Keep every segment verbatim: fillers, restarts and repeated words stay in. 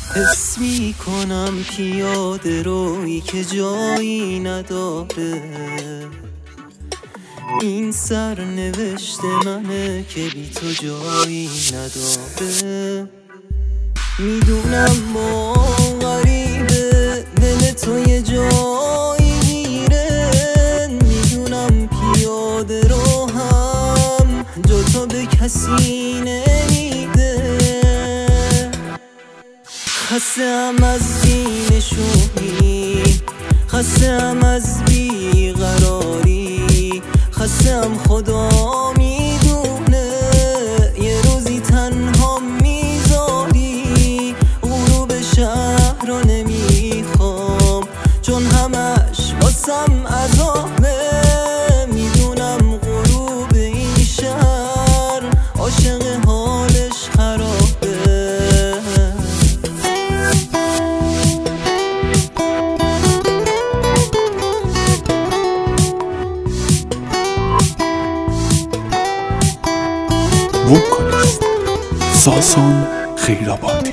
حس میکنم پیاده روی که جایی نداره. این سرنوشت منه که بی تو جایی نداره. میدونم ما غریبه دل تو یه جایی میره. میدونم پیاده رو هم جا تو به کسی نمیده. خستم از بینشونی، خستم از بیقراری، خستم خدا میدونه یه روزی تنها میذاری. غروب شهر رو نمیخوام چون همش واسم عذابه. میدونم غروب این شهر عاشق حالش خرابه. وکالیست ساسان خیرآبادی.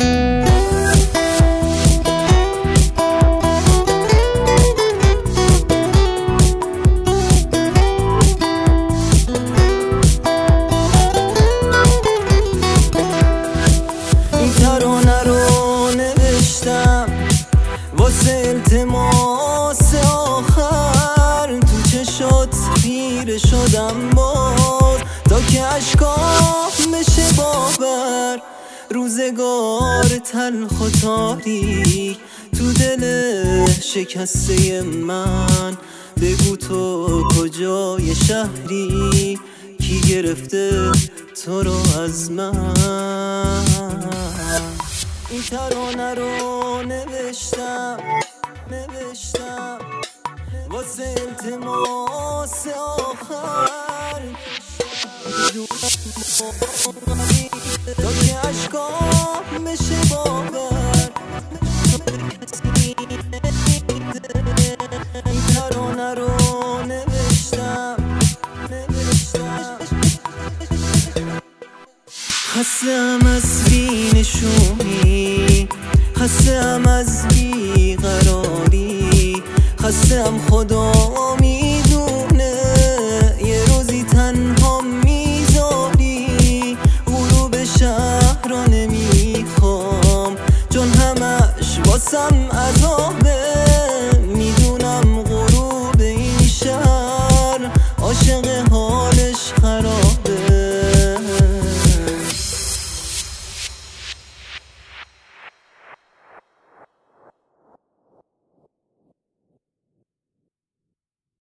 این ترانه رو نوشتم واسه التماس آخر. تو چشات خیره شدم باز تا که اشکام بشه باور. روزگار تلخ و تاریک تو دل شکسته من. بگو تو کجای شهری کی گرفته تو رو از من. این ترانه رو نوشتم نوشتم واسه التماس آخر. تا که اشکام بشه باور. این ترانه رو نوشتم نوشتم خستم از بینشونی، خستم از بیقراری، خستم خدا